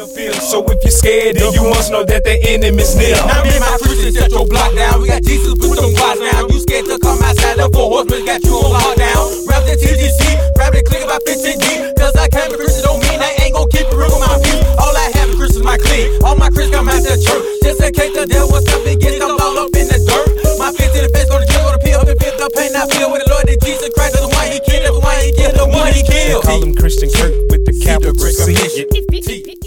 the field. So if you're scared, then you must know that the enemy's near. Now me and my Christians shut your block down. We got Jesus, put them guards down. You scared to come outside, the 4 horsemen got you on lockdown. Rap the TGC, probably click about 15 deep. Cause I can't be Christian, don't mean I ain't gon' keep it real with my feet. All I have is Christians, my clean. All my Christians come out the church. Just in case the devil was something, get them all up in the dirt. My fist in the face, gonna kill, gonna peel, up and feel the pain I feel with the Lord that Jesus Christ is the one he killed, the one he killed, the one he killed. Call him Christian Kirk with the capital C.